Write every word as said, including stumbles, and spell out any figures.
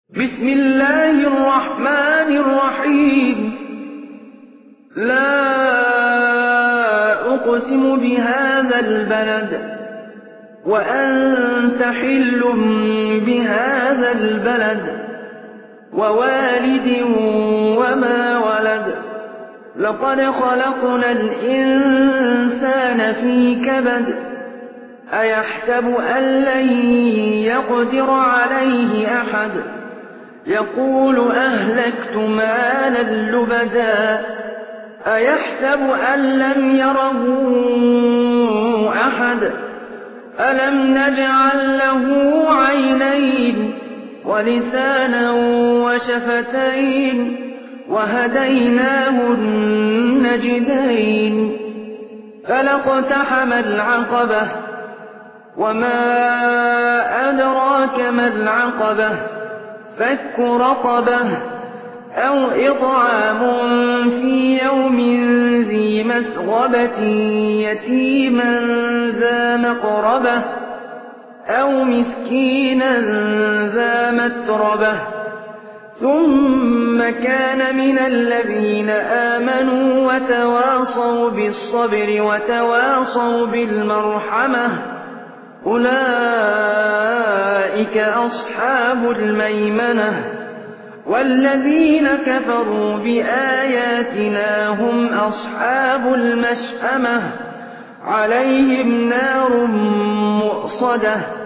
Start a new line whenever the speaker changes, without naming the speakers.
بسم الله الرحمن الرحيم لا أقسم بهذا البلد وأنت حل بهذا البلد ووالد وما ولد لقد خلقنا الإنسان في كبد أيحسب أن لن يقدر عليه أحد يقول أهلكت مالا لبدا أيحسب أن لم يره أحد ألم نجعل له عينين ولسانا وشفتين وهديناه النجدين فلاقتحم العقبة وما أدراك ما العقبة فك رقبة أو إطعام في يوم ذي مسغبة يتيما ذا مقربة أو مسكينا ذا متربة ثم كان من الذين آمنوا وتواصوا بالصبر وتواصوا بالمرحمة أولئك أصحاب الميمنة والذين كفروا بآياتنا هم أصحاب المشأمة عليهم نار مؤصدة